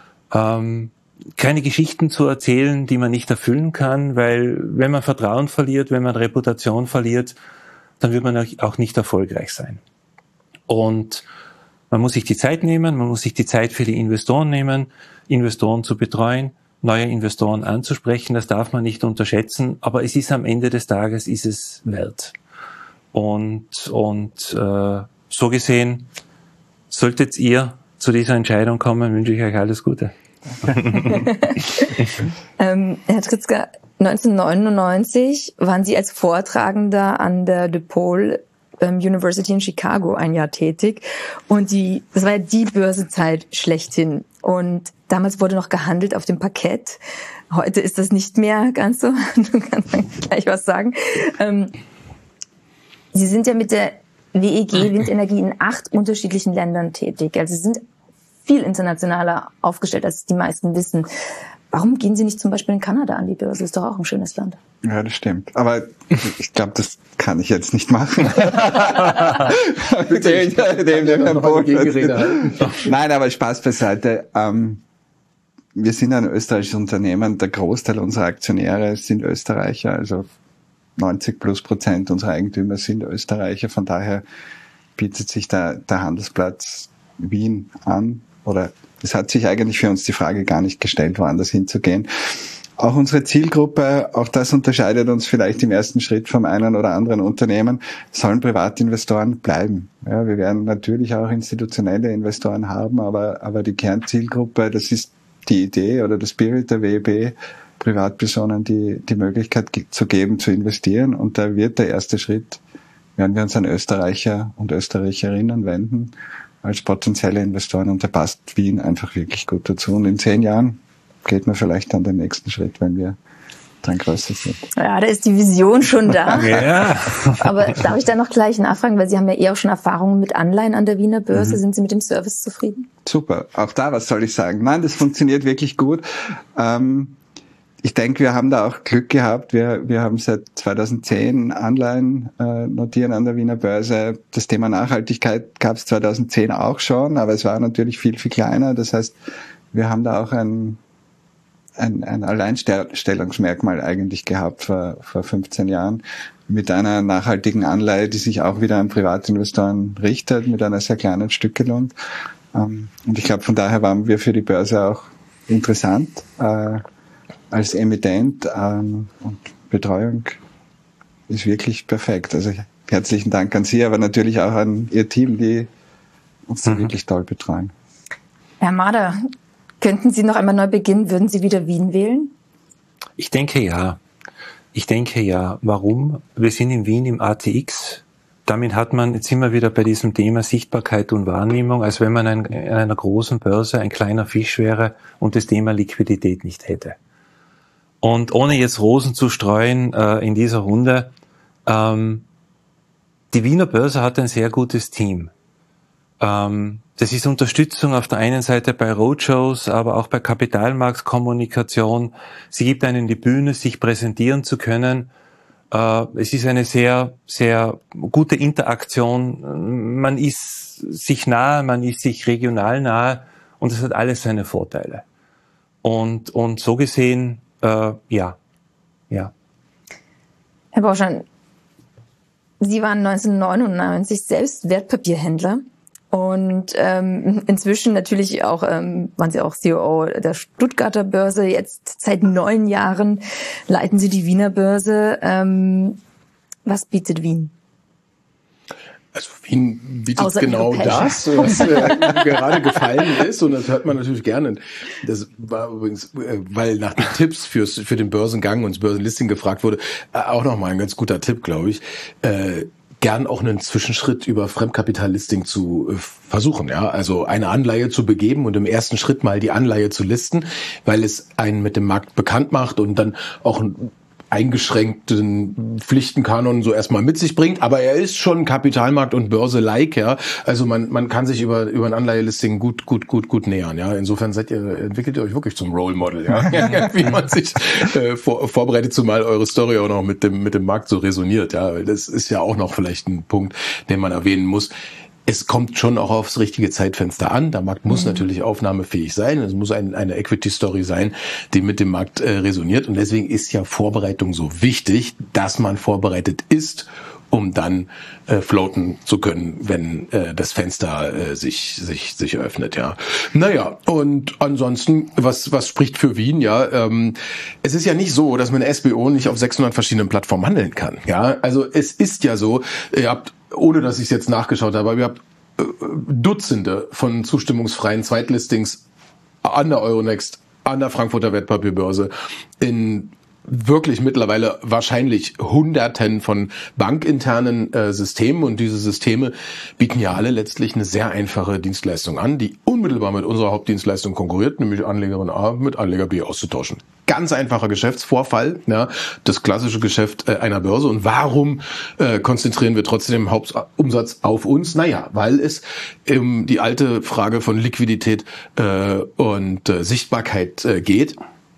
Keine Geschichten zu erzählen, die man nicht erfüllen kann, weil wenn man Vertrauen verliert, wenn man Reputation verliert, dann wird man auch nicht erfolgreich sein. Und man muss sich die Zeit nehmen, man muss sich die Zeit für die Investoren nehmen, Investoren zu betreuen, neue Investoren anzusprechen, das darf man nicht unterschätzen, aber es ist am Ende des Tages, ist es wert. Und so gesehen, solltet ihr zu dieser Entscheidung kommen, wünsche ich euch alles Gute.
Herr Tritzka, 1999 waren Sie als Vortragender an der DePaul University in Chicago ein Jahr tätig und das war ja die Börsezeit schlechthin und damals wurde noch gehandelt auf dem Parkett. Heute ist das nicht mehr ganz so. Du kannst gleich was sagen. Sie sind ja mit der WEG Windenergie in 8 unterschiedlichen Ländern tätig. Also Sie sind viel internationaler aufgestellt, als die meisten wissen. Warum gehen Sie nicht zum Beispiel in Kanada an die Börse? Ist doch auch ein schönes Land.
Ja, das stimmt. Aber ich glaube, das kann ich jetzt nicht machen. Nein, aber Spaß beiseite. Wir sind ein österreichisches Unternehmen. Der Großteil unserer Aktionäre sind Österreicher. Also 90+% unserer Eigentümer sind Österreicher. Von daher bietet sich der Handelsplatz Wien an. oder es hat sich eigentlich für uns die Frage gar nicht gestellt, woanders hinzugehen. Auch unsere Zielgruppe, auch das unterscheidet uns vielleicht im ersten Schritt vom einen oder anderen Unternehmen, sollen Privatinvestoren bleiben. Ja, wir werden natürlich auch institutionelle Investoren haben, aber die Kernzielgruppe, das ist die Idee oder der Spirit der WEB, Privatpersonen die Möglichkeit zu geben, zu investieren. Und da wird der erste Schritt, werden wir uns an Österreicher und Österreicherinnen wenden als potenzielle Investoren. Und da passt Wien einfach wirklich gut dazu. Und in 10 Jahren geht man vielleicht dann den nächsten Schritt, wenn wir dann größer sind.
Ja, da ist die Vision schon da.
Ja.
Aber darf ich da noch gleich nachfragen, weil Sie haben ja auch schon Erfahrungen mit Anleihen an der Wiener Börse. Sind Sie mit dem Service zufrieden?
Super. Auch da, was soll ich sagen? Nein, das funktioniert wirklich gut. Ich denke, wir haben da auch Glück gehabt. Wir haben seit 2010 Anleihen notieren an der Wiener Börse. Das Thema Nachhaltigkeit gab es 2010 auch schon, aber es war natürlich viel, viel kleiner. Das heißt, wir haben da auch ein Alleinstellungsmerkmal eigentlich gehabt vor 15 Jahren mit einer nachhaltigen Anleihe, die sich auch wieder an Privatinvestoren richtet, mit einer sehr kleinen Stückelung. Und ich glaube, von daher waren wir für die Börse auch interessant als Emittent, und Betreuung ist wirklich perfekt. Also herzlichen Dank an Sie, aber natürlich auch an Ihr Team, die uns da wirklich toll betreuen.
Herr Mader, könnten Sie noch einmal neu beginnen? Würden Sie wieder Wien wählen?
Ich denke ja. Warum? Wir sind in Wien im ATX. Damit hat man, jetzt sind wir wieder bei diesem Thema Sichtbarkeit und Wahrnehmung, als wenn man an einer großen Börse ein kleiner Fisch wäre und das Thema Liquidität nicht hätte. Und ohne jetzt Rosen zu streuen in dieser Runde, die Wiener Börse hat ein sehr gutes Team. Das ist Unterstützung auf der einen Seite bei Roadshows, aber auch bei Kapitalmarktkommunikation. Sie gibt einen die Bühne, sich präsentieren zu können. Es ist eine sehr, sehr gute Interaktion. Man ist sich nahe, man ist sich regional nahe und es hat alles seine Vorteile. Und so gesehen, ja.
Herr Borschan, Sie waren 1999 selbst Wertpapierhändler. Und inzwischen natürlich auch waren Sie auch CEO der Stuttgarter Börse. Jetzt seit 9 Jahren leiten Sie die Wiener Börse. Was bietet Wien?
Also Wien bietet genau das, was gerade gefallen ist, und das hört man natürlich gerne. Das war übrigens, weil nach den Tipps für den Börsengang und das Börsenlisting gefragt wurde, auch nochmal ein ganz guter Tipp, glaube ich. Gern auch einen Zwischenschritt über Fremdkapitallisting zu versuchen, ja, also eine Anleihe zu begeben und im ersten Schritt mal die Anleihe zu listen, weil es einen mit dem Markt bekannt macht und dann auch einen eingeschränkten Pflichtenkanon so erstmal mit sich bringt, aber er ist schon Kapitalmarkt und Börse-like, ja, also man kann sich über ein Anleihelisting gut nähern, ja, insofern entwickelt ihr euch wirklich zum Role Model, ja, wie man sich vorbereitet, zumal eure Story auch noch mit dem Markt so resoniert, ja, das ist ja auch noch vielleicht ein Punkt, den man erwähnen muss. Es kommt schon auch aufs richtige Zeitfenster an. Der Markt muss natürlich aufnahmefähig sein. Es muss eine Equity-Story sein, die mit dem Markt resoniert. Und deswegen ist ja Vorbereitung so wichtig, dass man vorbereitet ist, um dann floaten zu können, wenn das Fenster sich öffnet. Ja. Naja, und ansonsten, was spricht für Wien? Ja, es ist ja nicht so, dass man eine SBO nicht auf 600 verschiedenen Plattformen handeln kann. Ja, also es ist ja so, ihr habt, ohne dass ich es jetzt nachgeschaut habe, aber ihr habt Dutzende von zustimmungsfreien Zweitlistings an der Euronext, an der Frankfurter Wertpapierbörse, in wirklich mittlerweile wahrscheinlich Hunderten von bankinternen Systemen, und diese Systeme bieten ja alle letztlich eine sehr einfache Dienstleistung an, die unmittelbar mit unserer Hauptdienstleistung konkurriert, nämlich Anlegerin A mit Anleger B auszutauschen. Ganz einfacher Geschäftsvorfall, ja, das klassische Geschäft einer Börse. Und warum konzentrieren wir trotzdem Hauptumsatz auf uns? Naja, weil es die alte Frage von Liquidität und Sichtbarkeit geht.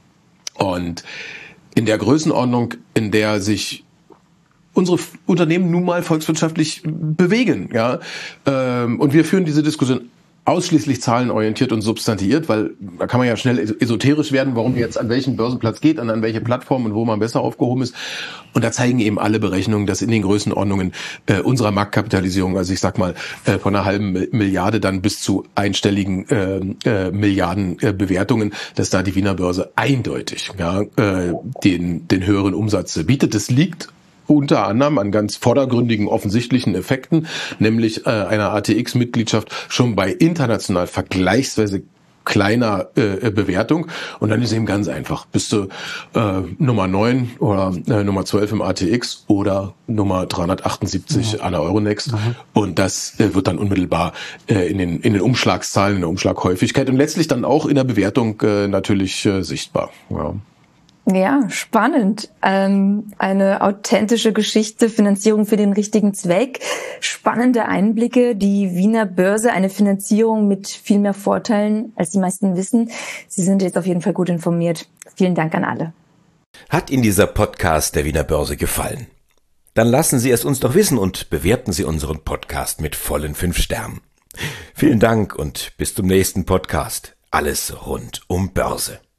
Und in der Größenordnung, in der sich unsere Unternehmen nun mal volkswirtschaftlich bewegen, ja, und wir führen diese Diskussion ausschließlich zahlenorientiert und substantiiert, weil da kann man ja schnell esoterisch werden, warum jetzt an welchen Börsenplatz geht, an welche Plattform und wo man besser aufgehoben ist. Und da zeigen eben alle Berechnungen, dass in den Größenordnungen unserer Marktkapitalisierung, also ich sag mal von einer halben Milliarde dann bis zu einstelligen Milliarden Bewertungen, dass da die Wiener Börse eindeutig den höheren Umsatz bietet. Das liegt unter anderem an ganz vordergründigen, offensichtlichen Effekten, nämlich einer ATX-Mitgliedschaft schon bei international vergleichsweise kleiner Bewertung. Und dann ist eben ganz einfach. Bist du Nummer 9 oder Nummer 12 im ATX oder Nummer 378 an der Euronext. Und das wird dann unmittelbar in den Umschlagszahlen, in der Umschlaghäufigkeit und letztlich dann auch in der Bewertung natürlich sichtbar. Ja.
Ja, spannend. Eine authentische Geschichte, Finanzierung für den richtigen Zweck, spannende Einblicke, die Wiener Börse, eine Finanzierung mit viel mehr Vorteilen, als die meisten wissen. Sie sind jetzt auf jeden Fall gut informiert. Vielen Dank an alle.
Hat Ihnen dieser Podcast der Wiener Börse gefallen? Dann lassen Sie es uns doch wissen und bewerten Sie unseren Podcast mit vollen 5 Sternen. Vielen Dank und bis zum nächsten Podcast. Alles rund um Börse.